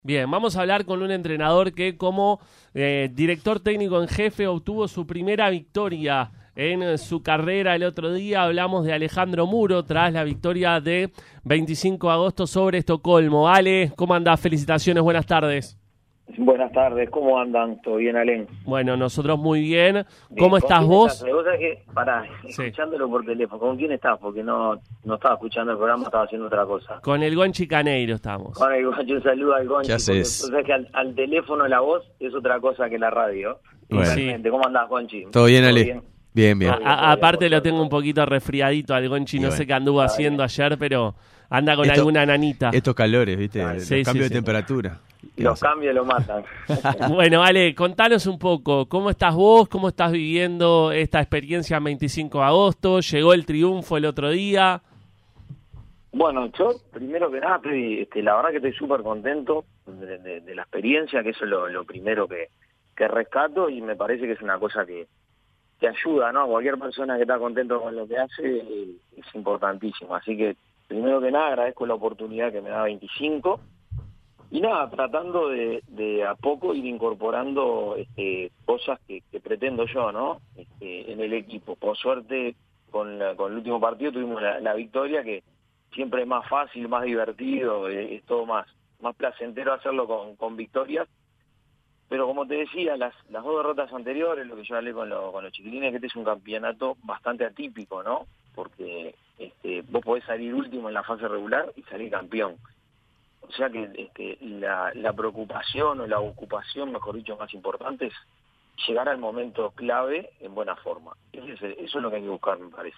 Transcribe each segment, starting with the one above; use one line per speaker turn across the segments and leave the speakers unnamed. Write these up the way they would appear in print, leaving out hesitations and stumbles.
Bien, vamos a hablar con un entrenador que como director técnico en jefe obtuvo su primera victoria en su carrera el otro día. Hablamos de Alejandro Muro tras la victoria de 25 de agosto sobre Estocolmo. Ale, ¿cómo andás? Felicitaciones, buenas tardes.
Buenas tardes, ¿cómo andan? ¿Todo bien, Alén?
Bueno, nosotros muy bien. ¿Cómo estás vos?
Vos sabés que, escuchándolo por teléfono, ¿con quién estás? Porque no estaba escuchando el programa, estaba haciendo otra cosa.
Con el Gonchi Caneiro estamos.
Con el Gonchi, un saludo al Gonchi.
¿Qué haces?
Vos sabés que al teléfono la voz es otra cosa que la radio.
Bueno.
Realmente. ¿Cómo andás, Gonchi?
¿Todo bien, Ale? Bien.
Aparte lo tengo un poquito resfriadito al Gonchi, no sé qué anduvo haciendo ayer, pero anda con alguna nanita.
Estos calores, ¿viste? Los cambios de temperatura.
Los cambios lo matan.
Bueno, Ale, contanos un poco, ¿cómo estás vos? ¿Cómo estás viviendo esta experiencia el 25 de agosto? ¿Llegó el triunfo el otro día?
Bueno, yo primero que nada, la verdad que estoy súper contento de la experiencia, que eso es lo primero que rescato, y me parece que es una cosa que ayuda, ¿no? Cualquier persona que está contento con lo que hace es importantísimo. Así que, primero que nada, agradezco la oportunidad que me da 25. Y nada, tratando de a poco ir incorporando cosas que pretendo yo, ¿no? En el equipo. Por suerte, con el último partido tuvimos la victoria, que siempre es más fácil, más divertido, es todo más placentero hacerlo con victorias. Pero como te decía, las dos derrotas anteriores, lo que yo hablé con los chiquilines, que este es un campeonato bastante atípico, ¿no? Porque vos podés salir último en la fase regular y salir campeón. O sea que la preocupación o la ocupación, mejor dicho, más importante es llegar al momento clave en buena forma. Eso es lo que hay que buscar, me parece.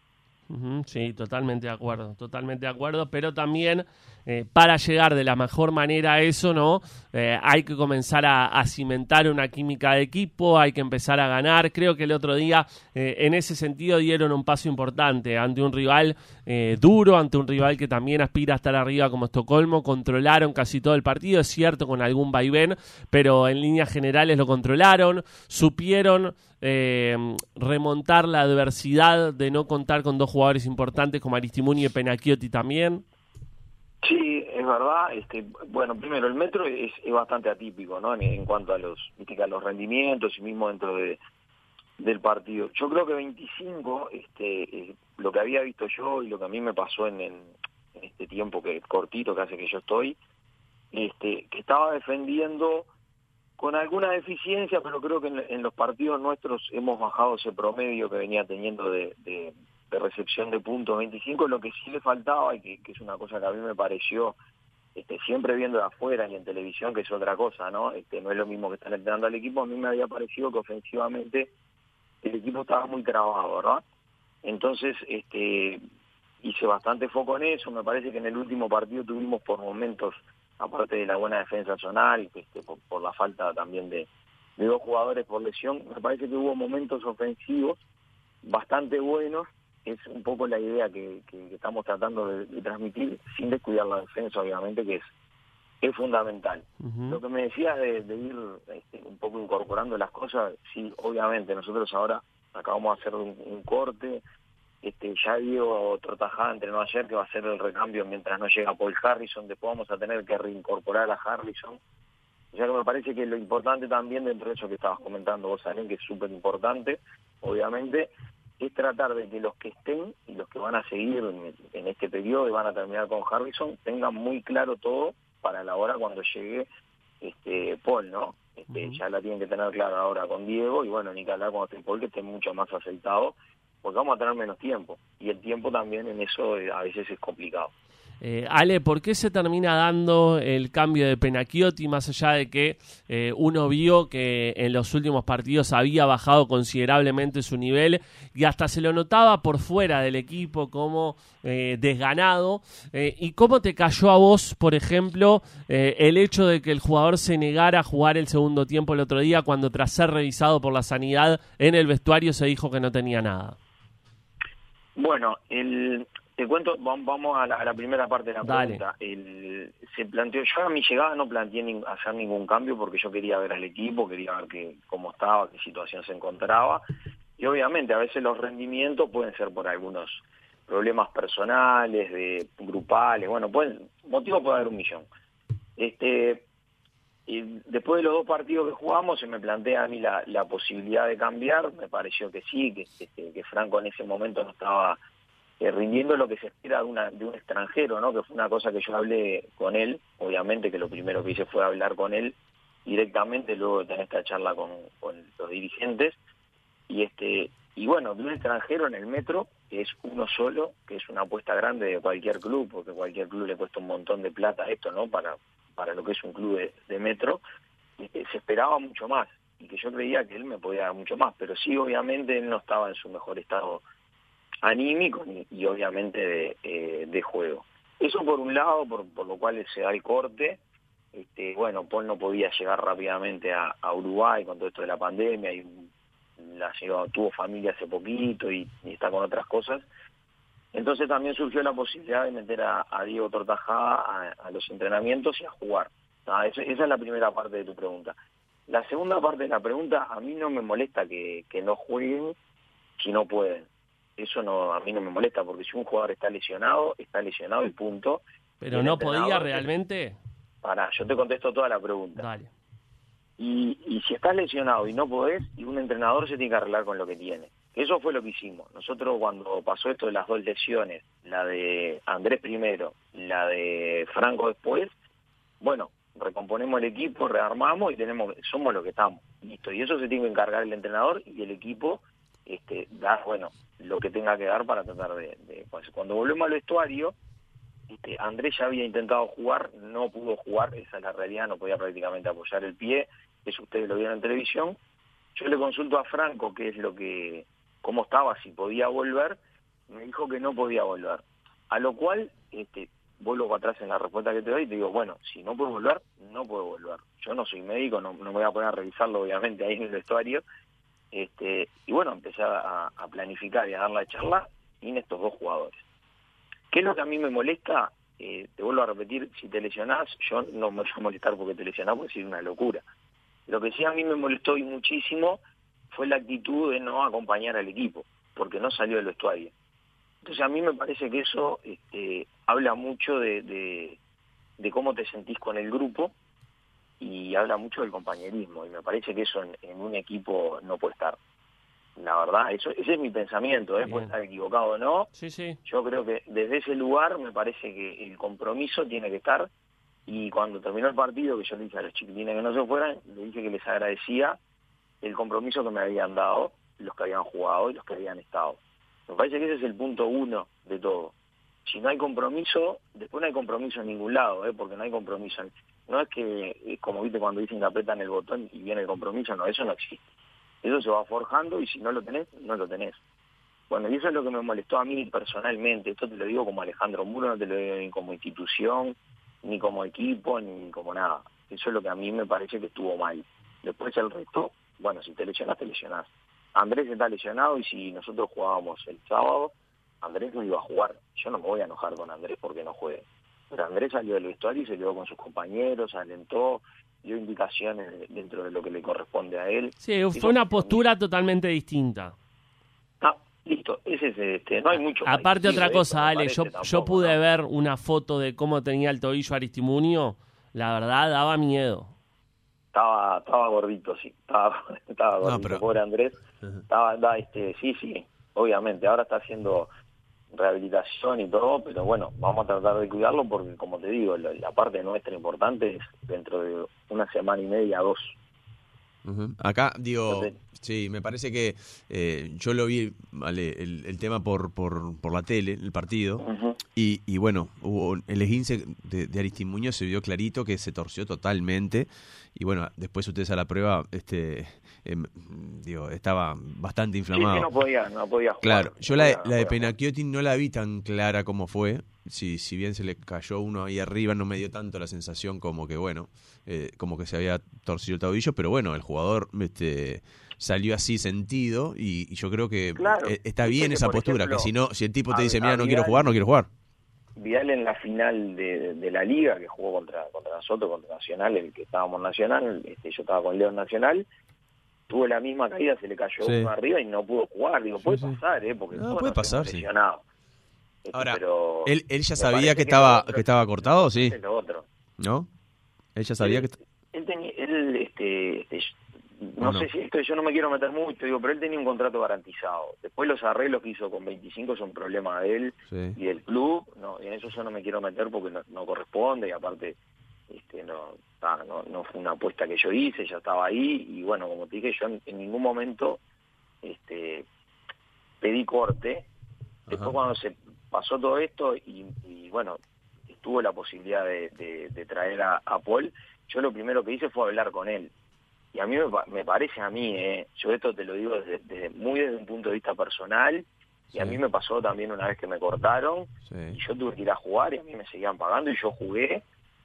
Sí, totalmente de acuerdo, pero también para llegar de la mejor manera a eso, ¿no? Hay que comenzar a cimentar una química de equipo, hay que empezar a ganar. Creo que el otro día en ese sentido dieron un paso importante ante un rival duro, ante un rival que también aspira a estar arriba como Estocolmo. Controlaron casi todo el partido, es cierto, con algún vaivén, pero en líneas generales lo controlaron, supieron remontar la adversidad de no contar con dos jugadores importantes como Aristimuni y Penacchiotti también.
Sí, es verdad. Bueno, primero, el Metro es bastante atípico, ¿no? En cuanto a los rendimientos y mismo dentro del partido. Yo creo que 25, lo que había visto yo y lo que a mí me pasó en este tiempo cortito que hace que yo estoy, que estaba defendiendo con alguna deficiencia, pero creo que en los partidos nuestros hemos bajado ese promedio que venía teniendo de recepción de puntos 25. Lo que sí le faltaba, y que es una cosa que a mí me pareció, siempre viendo de afuera y en televisión, que es otra cosa, ¿no? No es lo mismo que están entrenando al equipo. A mí me había parecido que ofensivamente el equipo estaba muy trabado, ¿verdad? Entonces, hice bastante foco en eso. Me parece que en el último partido tuvimos por momentos, aparte de la buena defensa zonal, por la falta también de dos jugadores por lesión, me parece que hubo momentos ofensivos bastante buenos. Es un poco la idea que estamos tratando de transmitir, sin descuidar la defensa, obviamente, que es fundamental. Uh-huh. Lo que me decías de ir un poco incorporando las cosas, sí, obviamente, nosotros ahora acabamos de hacer un corte. Ya Diego Tortajada entrenó ayer, que va a ser el recambio mientras no llega Paul Harrison. Después vamos a tener que reincorporar a Harrison. O sea que me parece que lo importante también, dentro de eso que estabas comentando vos, Alén, que es súper importante, obviamente, es tratar de que los que estén y los que van a seguir en este periodo y van a terminar con Harrison tengan muy claro todo para la hora cuando llegue Paul, ¿no? Ya la tienen que tener clara ahora con Diego, y bueno, ni que hablar cuando esté Paul, que esté mucho más aceitado, porque vamos a tener menos tiempo, y el tiempo también en eso a veces es complicado.
Ale, ¿por qué se termina dando el cambio de Penacchiotti, más allá de que uno vio que en los últimos partidos había bajado considerablemente su nivel y hasta se lo notaba por fuera del equipo como desganado? ¿Y cómo te cayó a vos, por ejemplo, el hecho de que el jugador se negara a jugar el segundo tiempo el otro día, cuando tras ser revisado por la sanidad en el vestuario se dijo que no tenía nada?
Bueno, te cuento, vamos a la primera parte de la pregunta. Se planteó, yo a mi llegada no planteé hacer ningún cambio, porque yo quería ver al equipo, quería ver cómo estaba, qué situación se encontraba, y obviamente a veces los rendimientos pueden ser por algunos problemas personales, grupales, bueno, motivo puede haber un millón. después de los 2 partidos que jugamos, se me plantea a mí la posibilidad de cambiar. Me pareció que sí, que Franco en ese momento no estaba rindiendo lo que se espera de un extranjero, ¿no? Que fue una cosa que yo hablé con él. Obviamente que lo primero que hice fue hablar con él directamente, luego de tener esta charla con los dirigentes. Y bueno, de un extranjero en el Metro, que es uno solo, que es una apuesta grande de cualquier club, porque cualquier club le cuesta un montón de plata esto, ¿no? Para lo que es un club de Metro, se esperaba mucho más, y que yo creía que él me podía dar mucho más, pero sí, obviamente, él no estaba en su mejor estado anímico y obviamente de juego. Eso por un lado, por lo cual se da el corte. Bueno, Paul no podía llegar rápidamente a Uruguay con todo esto de la pandemia, y tuvo familia hace poquito y está con otras cosas. Entonces también surgió la posibilidad de meter a Diego Tortajada a los entrenamientos y a jugar. Esa es la primera parte de tu pregunta. La segunda parte de la pregunta, a mí no me molesta que no jueguen si no pueden. Eso no, a mí no me molesta, porque si un jugador está lesionado y punto.
¿Pero no podía realmente?
Yo te contesto toda la pregunta.
Dale.
Y si estás lesionado y no podés, y un entrenador se tiene que arreglar con lo que tiene. Eso fue lo que hicimos. Nosotros, cuando pasó esto de las 2 lesiones, la de Andrés primero, la de Franco después, bueno, recomponemos el equipo, rearmamos y somos lo que estamos. Listo. Y eso se tiene que encargar el entrenador, y el equipo da, bueno, lo que tenga que dar para tratar de cuando volvemos al vestuario, Andrés ya había intentado jugar, no pudo jugar, esa es la realidad, no podía prácticamente apoyar el pie, eso ustedes lo vieron en televisión. Yo le consulto a Franco cómo estaba, si podía volver, me dijo que no podía volver. A lo cual, vuelvo para atrás en la respuesta que te doy y te digo, bueno, si no puedo volver, no puedo volver. Yo no soy médico, no me voy a poner a revisarlo, obviamente, ahí en el vestuario. Y bueno, empecé a planificar y a dar la charla en estos 2 jugadores. ¿Qué es lo que a mí me molesta? Te vuelvo a repetir, si te lesionás, yo no me voy a molestar porque te lesionás, porque es una locura. Lo que sí a mí me molestó y muchísimo fue la actitud de no acompañar al equipo, porque no salió del vestuario. Entonces a mí me parece que eso habla mucho de cómo te sentís con el grupo, y habla mucho del compañerismo, y me parece que eso en un equipo no puede estar. La verdad, ese es mi pensamiento, puede estar equivocado o no.
Sí.
Yo creo que desde ese lugar me parece que el compromiso tiene que estar, y cuando terminó el partido, que yo le dije a los chiquitines que no se fueran, le dije que les agradecía el compromiso que me habían dado los que habían jugado y los que habían estado. Me parece que ese es el punto 1 de todo. Si no hay compromiso, después no hay compromiso en ningún lado, porque no hay compromiso. No es que, como viste cuando dicen que apretan el botón y viene el compromiso, no, eso no existe. Eso se va forjando, y si no lo tenés, no lo tenés. Bueno, y eso es lo que me molestó a mí personalmente. Esto te lo digo como Alejandro Muro, no te lo digo ni como institución, ni como equipo, ni como nada. Eso es lo que a mí me parece que estuvo mal. Después el resto, bueno, si te lesionás, te lesionás. Andrés está lesionado, y si nosotros jugábamos el sábado, Andrés no iba a jugar. Yo no me voy a enojar con Andrés porque no juegue. Pero Andrés salió del vestuario y se quedó con sus compañeros, alentó, dio indicaciones dentro de lo que le corresponde a él.
Sí, fue una postura totalmente distinta.
Listo, ese es no hay mucho.
Aparte, otra cosa, Ale, yo pude ver una foto de cómo tenía el tobillo Aristimuño, la verdad daba miedo.
Estaba gordito, sí, estaba gordito, no, pero... pobre Andrés. Estaba sí, obviamente, ahora está haciendo rehabilitación y todo, pero bueno, vamos a tratar de cuidarlo, porque como te digo, la parte nuestra importante es dentro de 1 semana y media, 2.
Acá, digo, sí, me parece que yo lo vi, vale, el tema por la tele, el partido, y bueno, hubo el esguince de Aristimuño, se vio clarito que se torció totalmente, y bueno, después ustedes a la prueba, estaba bastante inflamado.
Sí, no podía jugar.
Claro, yo la de Penacchiotti no la vi tan clara como fue. Si bien se le cayó uno ahí arriba, no me dio tanto la sensación como que, bueno, como que se había torcido el tobillo, pero bueno, el jugador salió así sentido, y yo creo que está bien esa postura, ejemplo, que si el tipo te dice, mira, no quiero jugar, no quiero jugar.
Vidal en la final de la Liga, que jugó contra nosotros, contra Nacional, el que estábamos Nacional, yo estaba con León Nacional, tuvo la misma caída, se le cayó uno arriba y no pudo jugar. Digo, puede pasar, porque
puede pasar, sí. Ahora,
pero
¿él ya sabía que estaba cortado, sí?
Es lo otro.
¿No? ¿Él ya sabía que
no sé si esto, yo no me quiero meter mucho, digo, pero él tenía un contrato garantizado. Después los arreglos que hizo con 25 son problema de él y del club, no, y en eso yo no me quiero meter porque no corresponde, y aparte no fue una apuesta que yo hice, ya estaba ahí, y bueno, como te dije, yo en ningún momento pedí corte. Después cuando se pasó todo esto y bueno, estuvo la posibilidad de traer a Paul, yo lo primero que hice fue hablar con él. Y a mí me parece yo esto te lo digo desde un punto de vista personal, y a mí me pasó también una vez que me cortaron, y yo tuve que ir a jugar y a mí me seguían pagando y yo jugué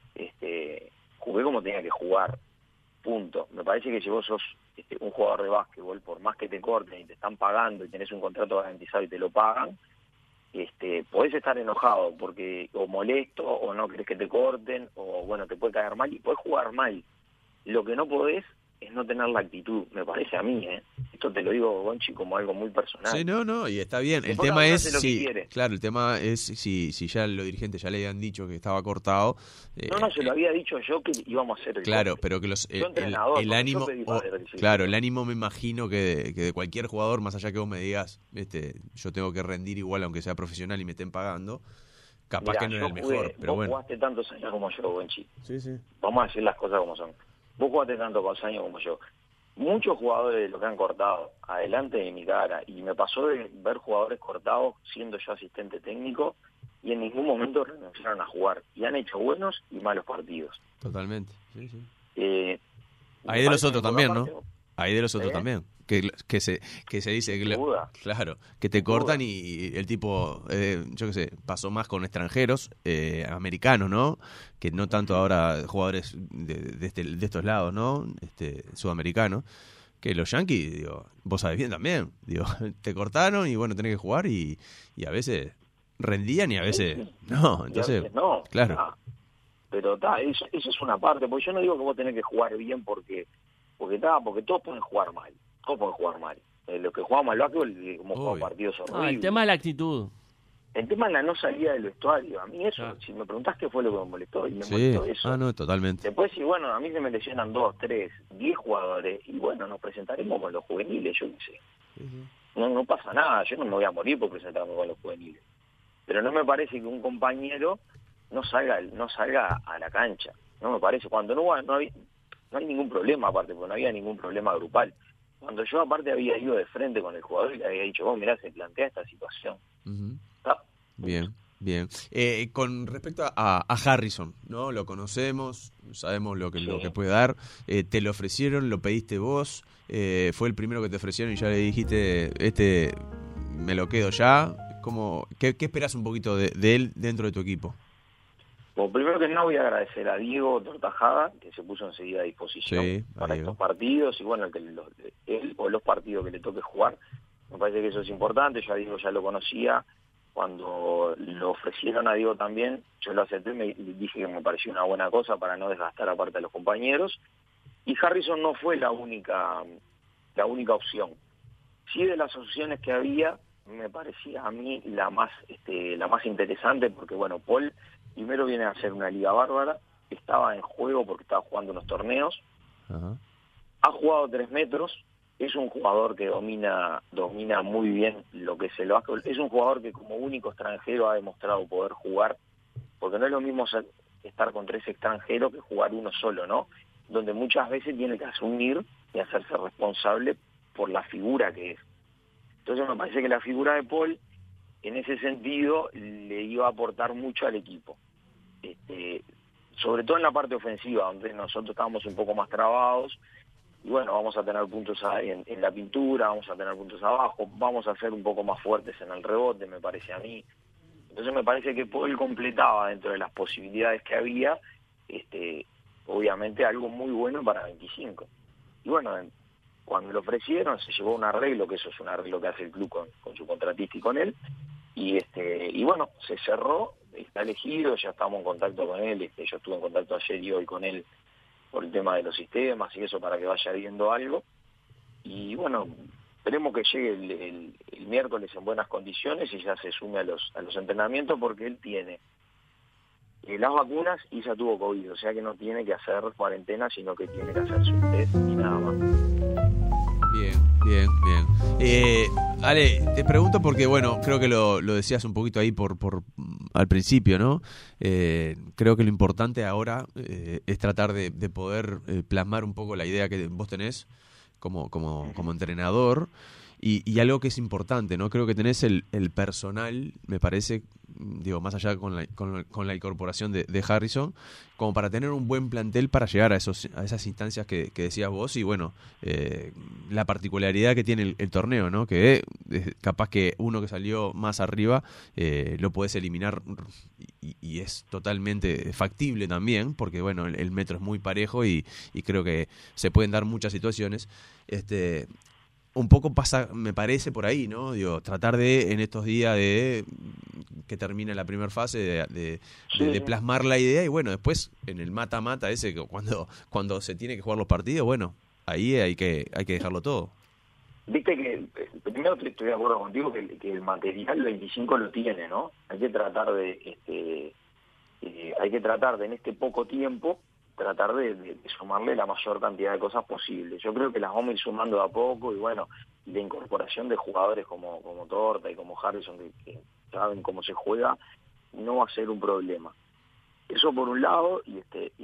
como tenía que jugar, punto. Me parece que si vos sos un jugador de básquetbol, por más que te corten y te están pagando y tenés un contrato garantizado y te lo pagan, podés estar enojado porque o molesto o no querés que te corten o bueno, te puede caer mal y podés jugar mal. Lo que no podés es no tener la actitud, me parece a mí, Esto te lo digo, Gonchi, como algo muy personal.
Sí, no, y está bien.
Después
El tema es
el
tema es si ya los dirigentes ya le habían dicho que estaba cortado.
No, se lo había dicho yo que íbamos a hacer
claro,
corte.
pero que el ánimo, el ánimo me imagino que de cualquier jugador, más allá que vos me digas, yo tengo que rendir igual aunque sea profesional y me estén pagando, capaz que no era el mejor, pero bueno.
Vos jugaste tantos años como yo, Gonchi.
Sí.
Vamos a decir las cosas como son. Vos jugaste tantos años como yo. Muchos jugadores lo que han cortado adelante de mi cara, y me pasó de ver jugadores cortados siendo yo asistente técnico y en ningún momento renunciaron a jugar, y han hecho buenos y malos partidos.
Totalmente, sí.
Hay
de los otros también, ¿no? Hay de los otros también. Que se dice claro, que te cortan y el tipo, yo qué sé, pasó más con extranjeros, americanos, ¿no? Que no tanto ahora jugadores de estos lados, ¿no? Sudamericanos. Que los Yankees, digo, vos sabés bien también, digo, te cortaron y bueno, tenés que jugar y a veces rendían y a veces no, entonces,
veces no,
claro.
Pero eso es una parte, porque yo no digo que vos tenés que jugar bien porque todos pueden jugar mal. Los que jugamos al básquetbol, como jugamos partidos horribles.
El tema es la actitud.
El tema es la no salida del vestuario. A mí eso, si me preguntás qué fue lo que me molestó, y me molestó eso.
No, totalmente.
Después, bueno, a mí se me lesionan 2, 3, 10 jugadores, y bueno, nos presentaremos con los juveniles, yo qué sé. No pasa nada, yo no me voy a morir por presentarme con los juveniles. Pero no me parece que un compañero no salga a la cancha. No me parece. Cuando no hay ningún problema aparte, porque no había ningún problema grupal. Cuando yo aparte había ido de frente con el jugador y le había dicho, vos mirá, se plantea esta situación.
Bien. Con respecto a Harrison, ¿no? Lo conocemos, sabemos lo que puede dar. Te lo ofrecieron, lo pediste vos, fue el primero que te ofrecieron y ya le dijiste, me lo quedo ya. ¿Qué esperás un poquito de él dentro de tu equipo?
Bueno, primero que nada voy a agradecer a Diego Tortajada, que se puso enseguida a disposición para estos partidos, y bueno, él o los partidos que le toque jugar, me parece que eso es importante. Yo a Diego ya lo conocía, cuando lo ofrecieron a Diego también, yo lo acepté, me dije que me pareció una buena cosa para no desgastar aparte a los compañeros, y Harrison no fue la única opción. Sí, de las opciones que había, me parecía a mí la más interesante, porque bueno, Paul primero viene a hacer una liga bárbara, estaba en juego porque estaba jugando unos torneos, ha jugado 3 metros, es un jugador que domina muy bien lo que es el básquetbol, es un jugador que como único extranjero ha demostrado poder jugar, porque no es lo mismo estar con 3 extranjeros que jugar uno solo, ¿no? Donde muchas veces tiene que asumir y hacerse responsable por la figura que es. Entonces me parece que la figura de Paul, en ese sentido, le iba a aportar mucho al equipo. Sobre todo en la parte ofensiva, donde nosotros estábamos un poco más trabados, y bueno, vamos a tener puntos en la pintura, vamos a tener puntos abajo, vamos a ser un poco más fuertes en el rebote, me parece a mí. Entonces me parece que Paul completaba dentro de las posibilidades que había, obviamente algo muy bueno para 25. Y bueno, cuando lo ofrecieron se llevó un arreglo, que eso es un arreglo que hace el club con su contratista y con él, y bueno, se cerró, está elegido, ya estamos en contacto con él, yo estuve en contacto ayer y hoy con él por el tema de los sistemas y eso, para que vaya viendo algo, y bueno, esperemos que llegue el miércoles en buenas condiciones y ya se sume a los entrenamientos, porque él tiene las vacunas y ya tuvo COVID, o sea que no tiene que hacer cuarentena, sino que tiene que hacerse un test y nada más.
Bien. Ale, te pregunto porque, bueno, creo que lo decías un poquito ahí por al principio, ¿no? Creo que lo importante ahora es tratar de poder plasmar un poco la idea que vos tenés como entrenador. Y algo que es importante, ¿no? Creo que tenés el personal, me parece, digo, más allá con la incorporación de Harrison, como para tener un buen plantel para llegar a esas instancias que decías vos. Y bueno, la particularidad que tiene el torneo, ¿no? Que capaz que uno que salió más arriba lo podés eliminar y es totalmente factible también, porque bueno, el metro es muy parejo y creo que se pueden dar muchas situaciones. Un poco pasa, me parece, por ahí, ¿no? Digo, tratar de, en estos días de que termine la primera fase, de plasmar la idea y bueno, después en el mata-mata ese, cuando se tiene que jugar los partidos, bueno, ahí hay que dejarlo todo.
Viste que, primero estoy de acuerdo contigo que el material 25 lo tiene, ¿no? Hay que tratar de en este poco tiempo tratar de sumarle la mayor cantidad de cosas posible. Yo creo que las vamos a ir sumando de a poco y bueno, la incorporación de jugadores como Torta y como Harrison que saben cómo se juega no va a ser un problema. Eso por un lado y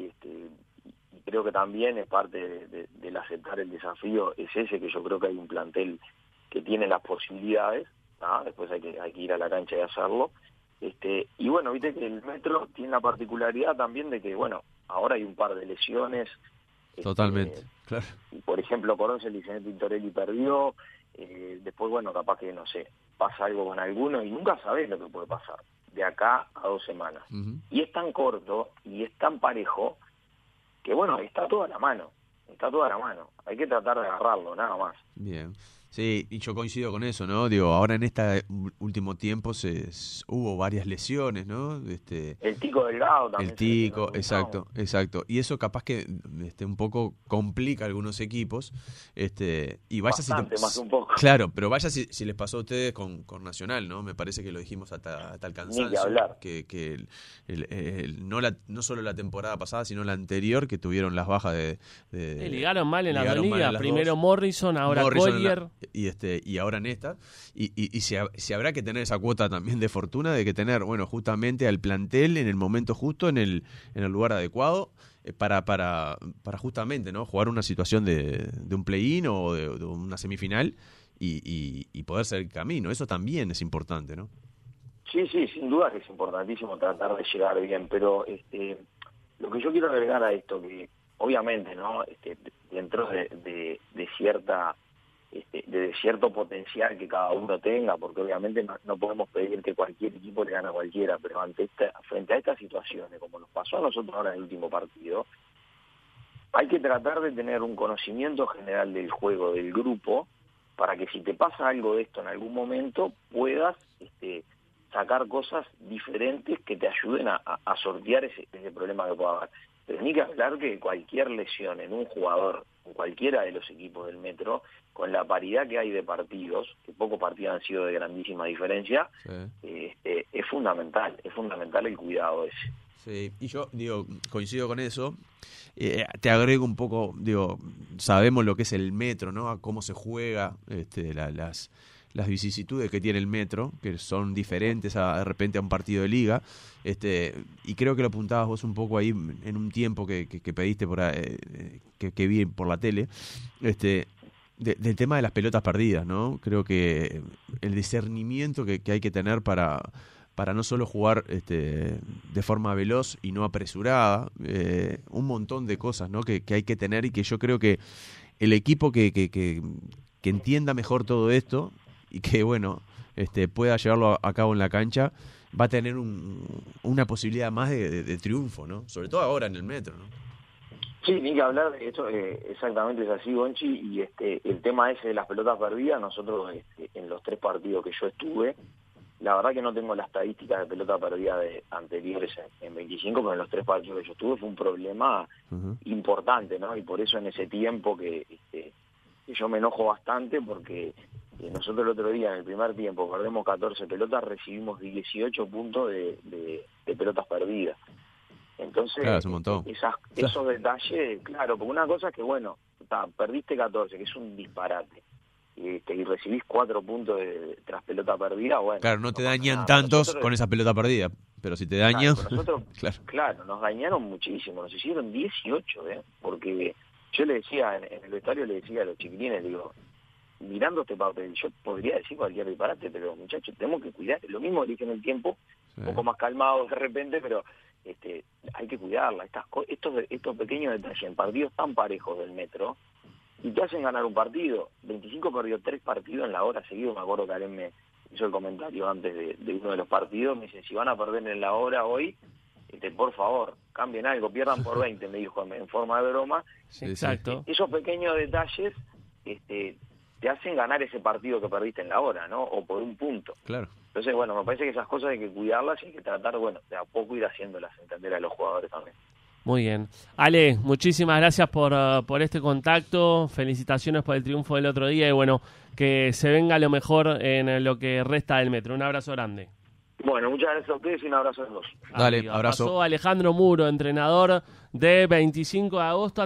creo que también es parte del aceptar el desafío, es ese que yo creo que hay un plantel que tiene las posibilidades, ¿no? Después hay que ir a la cancha y hacerlo. Y bueno, viste que el Metro tiene la particularidad también de que, bueno, ahora hay un par de lesiones.
Totalmente, claro.
Por ejemplo, Corón se lesionó, Tintorelli perdió. Después, bueno, capaz que, no sé, pasa algo con alguno y nunca sabés lo que puede pasar de acá a 2 semanas. Uh-huh. Y es tan corto y es tan parejo que, bueno, está toda a la mano. Hay que tratar de agarrarlo, nada más.
Bien. Sí, y yo coincido con eso, ¿no? Digo, ahora en este último tiempo hubo varias lesiones, ¿no?
El Tico Delgado también.
El Tico, exacto. Y eso capaz que un poco complica a algunos equipos. Y vaya
bastante, más un poco.
Claro, pero vaya si les pasó a ustedes con Nacional, ¿no? Me parece que lo dijimos hasta el cansancio.
Ni que hablar.
Que no solo la temporada pasada, sino la anterior, que tuvieron las bajas
ligaron mal en la liga. Primero Morrison, ahora Collier.
Y ahora en esta y se habrá que tener esa cuota también de fortuna de que tener, bueno, justamente al plantel en el momento justo, en el lugar adecuado para justamente, ¿no? Jugar una situación de un play-in o de una semifinal y poder ser el camino. Eso también es importante, ¿no?
Sí, sin duda que es importantísimo tratar de llegar bien, pero lo que yo quiero agregar a esto, que obviamente, ¿no? Dentro de cierto potencial que cada uno tenga, porque obviamente no podemos pedir que cualquier equipo le gane a cualquiera, pero frente a estas situaciones, como nos pasó a nosotros ahora en el último partido, hay que tratar de tener un conocimiento general del juego, del grupo, para que si te pasa algo de esto en algún momento, puedas sacar cosas diferentes que te ayuden a sortear ese problema que pueda haber. Pero ni que hablar que cualquier lesión en un jugador, en cualquiera de los equipos del Metro, con la paridad que hay de partidos, que pocos partidos han sido de grandísima diferencia, sí. Es fundamental el cuidado ese.
Sí, y yo coincido con eso. Te agrego un poco, sabemos lo que es el Metro, ¿no? A cómo se juega, las vicisitudes que tiene el Metro, que son diferentes de repente a un partido de liga, y creo que lo apuntabas vos un poco ahí en un tiempo que pediste por que vi por la tele, del tema de las pelotas perdidas, ¿no? Creo que el discernimiento que hay que tener para no solo jugar de forma veloz y no apresurada, un montón de cosas, ¿no? que hay que tener y que yo creo que el equipo que entienda mejor todo esto y que, bueno, pueda llevarlo a cabo en la cancha, va a tener una posibilidad más de triunfo, ¿no? Sobre todo ahora en el Metro, ¿no?
Sí, ni que hablar de esto, exactamente es así, Gonchi, y el tema ese de las pelotas perdidas, nosotros en los 3 partidos que yo estuve, la verdad que no tengo las estadísticas de pelota perdida de anteriores en 25, pero en los 3 partidos que yo estuve fue un problema importante, ¿no? Y por eso en ese tiempo que yo me enojo bastante porque nosotros el otro día, en el primer tiempo, perdemos 14 pelotas, recibimos 18 puntos de pelotas perdidas. Entonces,
claro, es un montón.
esos detalles, claro, porque una cosa es que, bueno, perdiste 14, que es un disparate, y recibís 4 puntos tras pelota perdida, bueno.
Claro, no te dañan
nada.
tantos
Nosotros,
con esa pelota perdida, pero si te dañan...
Claro, nosotros,
claro.
nos dañaron muchísimo, nos hicieron 18, porque yo le decía, en el vestuario le decía a los chiquilines, digo, mirando este papel, yo podría decir cualquier disparate, pero muchachos, tenemos que cuidar, lo mismo dije en el tiempo, un poco más calmado de repente, pero hay que cuidarla, estos pequeños detalles en partidos tan parejos del Metro, y te hacen ganar un partido. 25 perdió 3 partidos en la hora seguido, me acuerdo que Alem me hizo el comentario antes de uno de los partidos, me dice, si van a perder en la hora hoy, por favor, cambien algo, pierdan por 20, me dijo en forma de broma.
Sí, exacto.
Esos pequeños detalles te hacen ganar ese partido que perdiste en la hora, ¿no? O por un punto.
Claro.
Entonces, bueno, me parece que esas cosas hay que cuidarlas y hay que tratar, bueno, de a poco ir haciéndolas entender a los jugadores también.
Muy bien. Ale, muchísimas gracias por este contacto, felicitaciones por el triunfo del otro día y bueno, que se venga lo mejor en lo que resta del Metro. Un abrazo grande.
Bueno, muchas gracias a ustedes y un abrazo a los dos.
Dale, abrazo.
Pasó Alejandro Muro, entrenador de 25 de agosto.